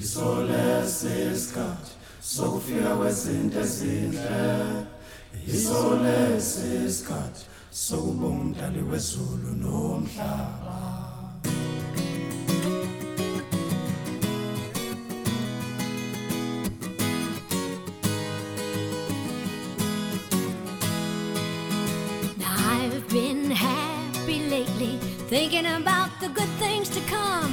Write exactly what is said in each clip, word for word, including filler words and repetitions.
Isolesi isikhathi sokufika kwezinto ezinhle. Isolesi isikhathi sokubonga umdali wezulu nomhlaba. I've been happy lately, thinking about the good things to come,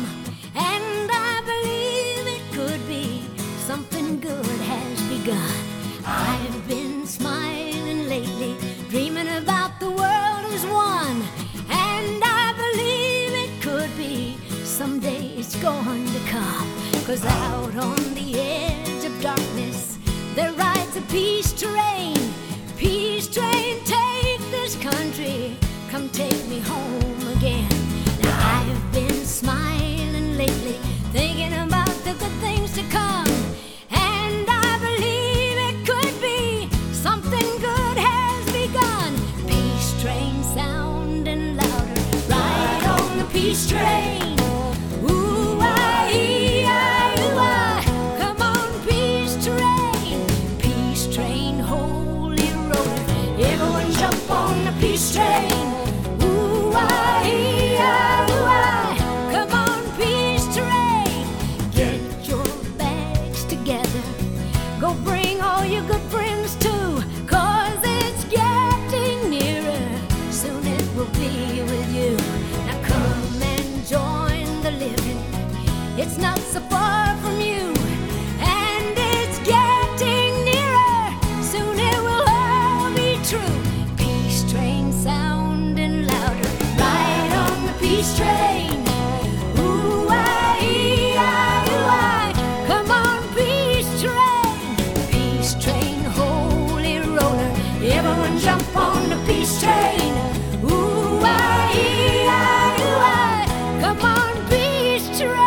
and I believe it could be something good has begun. I've been smiling lately, dreaming about the world as one, and I believe it could be someday it's going to come. 'Cause out on the edge of darkness there rides a peace train. Peace train, take this country, come take me home again. Now I've been smiling lately, thinking about the good things to come, and I believe it could be something good has begun. Peace train sounding louder, ride on the peace train. Ooh, I, I, ooh, I, come on, peace train. Peace train, holy roller, everyone jump on the peace train. Ooh, I, I, ooh, I, come on, peace train. Get your bags together, go bring all your good friends too, 'cause it's getting nearer, soon it will be with you. Now come and join the living, it's not so far from you, and it's getting nearer, soon it will all be true. Peace train sounding louder, ride on the peace train. Ooh, I, I, ooh, I, come on, peace train. Peace train, holy roller, everyone jump on the peace train. Ooh, I, I, ooh, I, come on, peace train.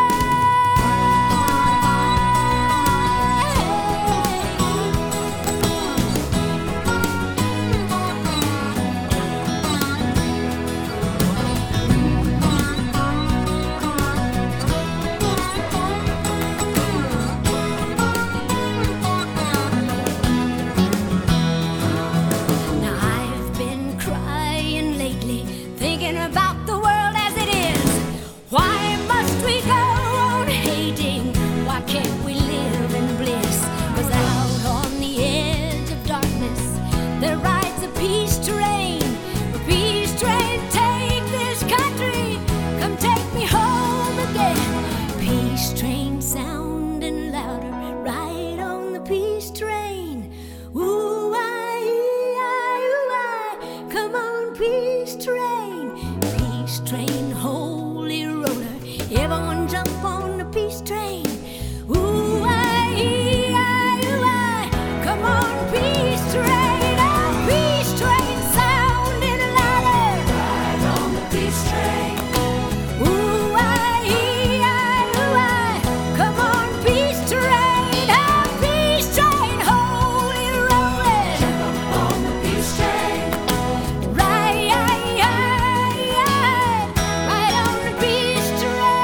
Now I've been crying lately, thinking about the world as it is. Why must we go on hating? Why can't we live in bliss? 'Cause out on the edge of darkness there rides a peace train. A peace train, take this country, come take me home again. Peace train sounding louder, ride on the peace train. Ooh, I, I, ooh, I, come on, peace train. Peace train, holy roller, everyone jump on the peace train. Ooh, I, I, ooh, I, come on, peace train. Oh, peace train sounding louder, ride on the peace train. Ooh, I, I, ooh, I, come on, peace train. Oh, peace train, holy roller, jump on the peace train. Right, I, I, I, right on the peace train.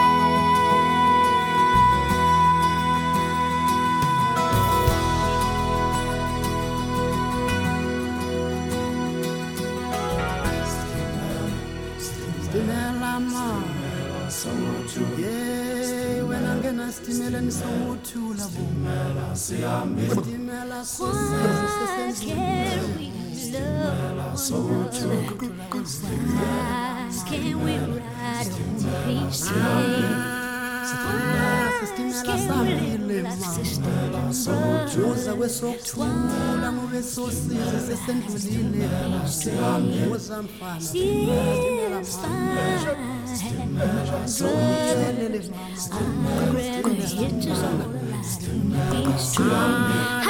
Stimela ma, yeah, when I'm gonna stimela ni somuthula bo. Stimela so Why can't we love one another? Why can't we ride on the peace train? Stimela sambile ma. Uza kwesokuthula ngobe sosize sesendlulile. Uza mfana. It's fine. I'd rather hit us all alive. Peace train.